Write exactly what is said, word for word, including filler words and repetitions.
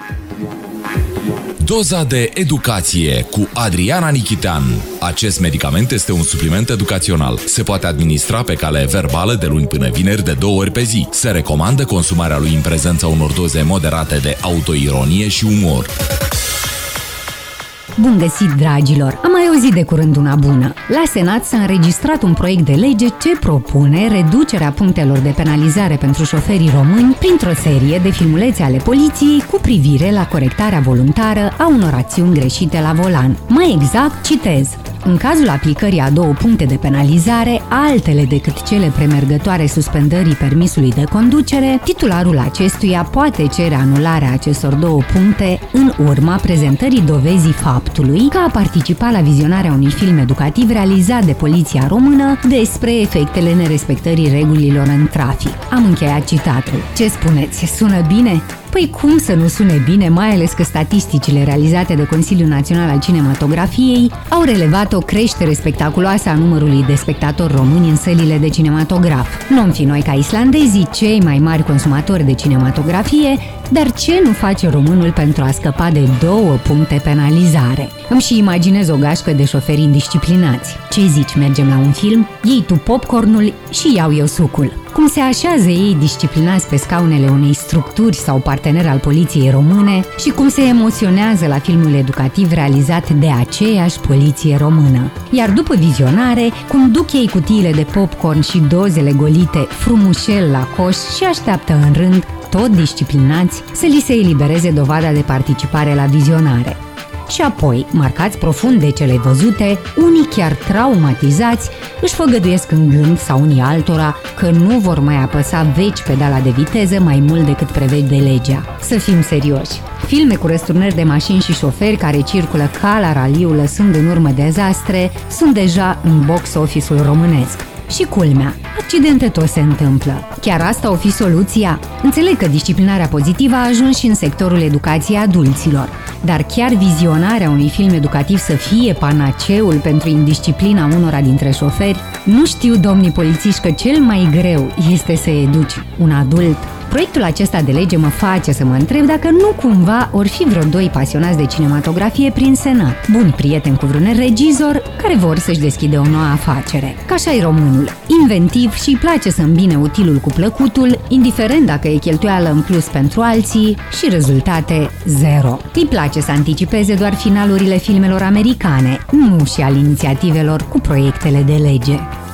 Doza de educație cu Adriana Nichitean. Acest medicament este un supliment educațional. Se poate administra pe cale verbală de luni până vineri de două ori pe zi. Se recomandă consumarea lui în prezența unor doze moderate de autoironie și umor. Bun găsit, dragilor! Am mai auzit de curând una bună. La Senat s-a înregistrat un proiect de lege ce propune reducerea punctelor de penalizare pentru șoferii români printr-o serie de filmulețe ale poliției cu privire la corectarea voluntară a unor acțiuni greșite la volan. Mai exact, citez: în cazul aplicării a două puncte de penalizare, altele decât cele premergătoare suspendării permisului de conducere, titularul acestuia poate cere anularea acestor două puncte în urma prezentării dovezii faptului că a participat la vizionarea unui film educativ realizat de poliția română despre efectele nerespectării regulilor în trafic. Am încheiat citatul. Ce spuneți? Sună bine? Păi cum să nu sune bine, mai ales că statisticile realizate de Consiliul Național al Cinematografiei au relevat o creștere spectaculoasă a numărului de spectatori români în sălile de cinematograf. Nu-am fi noi ca islandezii cei mai mari consumatori de cinematografie, dar ce nu face românul pentru a scăpa de două puncte penalizare? Îmi și imaginez o gașcă de șoferi indisciplinați. Ce zici, mergem la un film? Iei tu popcornul și iau eu sucul. Cum se așează ei disciplinați pe scaunele unei structuri sau partener al poliției române și cum se emoționează la filmul educativ realizat de aceeași poliție română. Iar după vizionare, cum duc ei cutiile de popcorn și dozele golite frumușel la coș și așteaptă în rând, tot disciplinați, să li se elibereze dovada de participare la vizionare. Și apoi, marcați profund de cele văzute, unii chiar traumatizați, își făgăduiesc în gând sau unii altora că nu vor mai apăsa veci pedala de viteză mai mult decât prevede legea. Să fim serioși! Filme cu răsturnări de mașini și șoferi care circulă ca la raliu lăsând în urmă dezastre sunt deja în box office-ul românesc. Și culmea, accidente tot se întâmplă. Chiar asta o fi soluția? Înțeleg că disciplinarea pozitivă a ajuns și în sectorul educației adulților, dar chiar vizionarea unui film educativ să fie panaceul pentru indisciplina unora dintre șoferi? Nu știu, domnii polițiști, că cel mai greu este să educi un adult. Proiectul acesta de lege mă face să mă întreb dacă nu cumva or fi vreo doi pasionați de cinematografie prin Senat, buni prieteni cu vreun regizor care vor să-și deschide o nouă afacere. Că așa-i românul, inventiv și îi place să îmbine utilul cu plăcutul, indiferent dacă e cheltuială în plus pentru alții și rezultate zero. Îi place să anticipeze doar finalurile filmelor americane, nu și al inițiativelor cu proiectele de lege.